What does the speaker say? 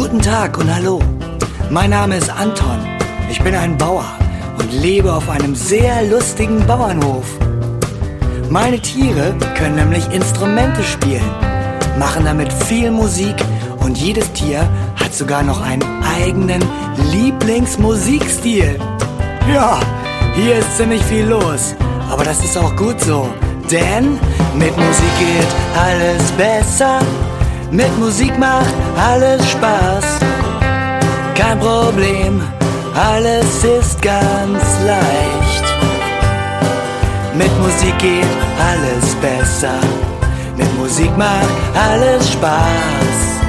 Guten Tag und hallo. Mein Name ist Anton. Ich bin ein Bauer und lebe auf einem sehr lustigen Bauernhof. Meine Tiere können nämlich Instrumente spielen, machen damit viel Musik und jedes Tier hat sogar noch einen eigenen Lieblingsmusikstil. Ja, hier ist ziemlich viel los, aber das ist auch gut so, denn mit Musik geht alles besser. Mit Musik macht alles Spaß. Kein Problem, alles ist ganz leicht. Mit Musik geht alles besser. Mit Musik macht alles Spaß.